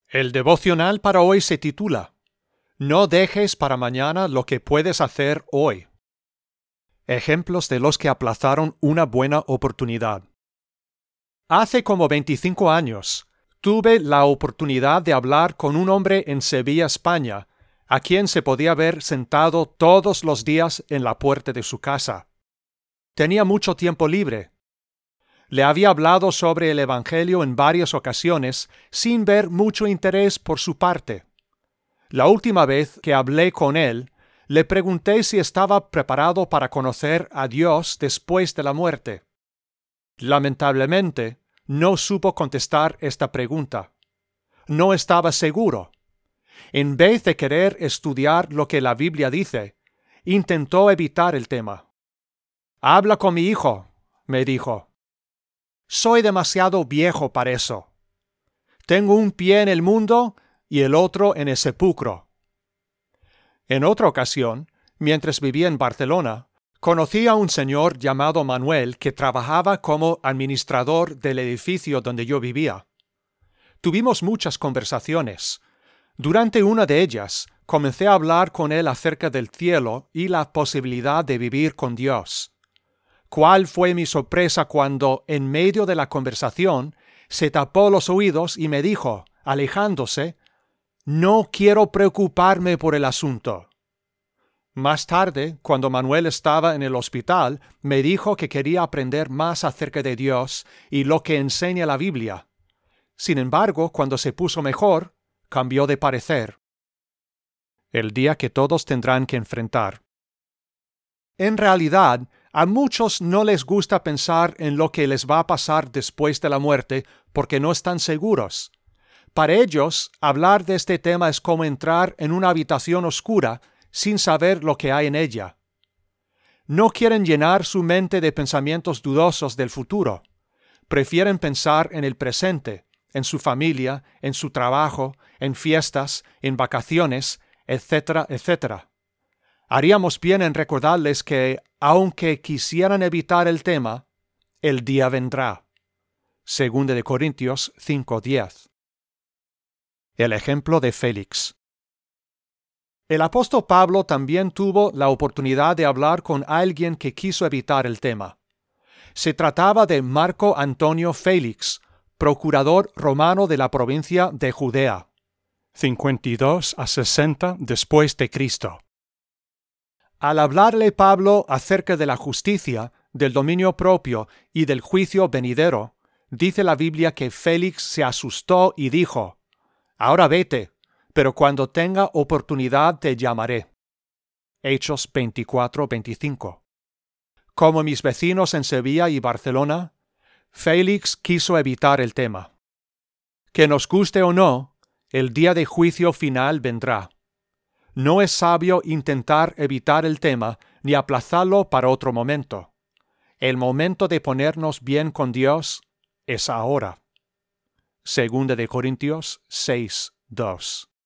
El devocional para hoy se titula No dejes para mañana lo que puedes hacer hoy. Ejemplos de los que aplazaron una buena oportunidad. Hace como 25 años, tuve la oportunidad de hablar con un hombre en Sevilla, España, a quien se podía ver sentado todos los días en la puerta de su casa. Tenía mucho tiempo libre. Le había hablado sobre el Evangelio en varias ocasiones sin ver mucho interés por su parte. La última vez que hablé con él, le pregunté si estaba preparado para conocer a Dios después de la muerte. Lamentablemente, no supo contestar esta pregunta. No estaba seguro. En vez de querer estudiar lo que la Biblia dice, intentó evitar el tema. «Habla con mi hijo», me dijo. «Soy demasiado viejo para eso. Tengo un pie en el mundo y el otro en el sepulcro». En otra ocasión, mientras vivía en Barcelona, conocí a un señor llamado Manuel que trabajaba como administrador del edificio donde yo vivía. Tuvimos muchas conversaciones. Durante una de ellas, comencé a hablar con él acerca del cielo y la posibilidad de vivir con Dios. ¿Cuál fue mi sorpresa cuando, en medio de la conversación, se tapó los oídos y me dijo, alejándose, «No quiero preocuparme por el asunto». Más tarde, cuando Manuel estaba en el hospital, me dijo que quería aprender más acerca de Dios y lo que enseña la Biblia. Sin embargo, cuando se puso mejor, cambió de parecer. El día que todos tendrán que enfrentar. En realidad, a muchos no les gusta pensar en lo que les va a pasar después de la muerte porque no están seguros. Para ellos, hablar de este tema es como entrar en una habitación oscura sin saber lo que hay en ella. No quieren llenar su mente de pensamientos dudosos del futuro. Prefieren pensar en el presente, en su familia, en su trabajo, en fiestas, en vacaciones, etcétera, etcétera. Haríamos bien en recordarles que, aunque quisieran evitar el tema, el día vendrá. 2 Corintios 5:10. El ejemplo de Félix. El apóstol Pablo también tuvo la oportunidad de hablar con alguien que quiso evitar el tema. Se trataba de Marco Antonio Félix, procurador romano de la provincia de Judea, 52 a 60 después de Cristo. Al hablarle Pablo acerca de la justicia, del dominio propio y del juicio venidero, dice la Biblia que Félix se asustó y dijo, «Ahora vete, pero cuando tenga oportunidad te llamaré». Hechos 24:25. Como mis vecinos en Sevilla y Barcelona, Félix quiso evitar el tema. Que nos guste o no, el día de juicio final vendrá. No es sabio intentar evitar el tema ni aplazarlo para otro momento. El momento de ponernos bien con Dios es ahora. 2 Corintios 6:2.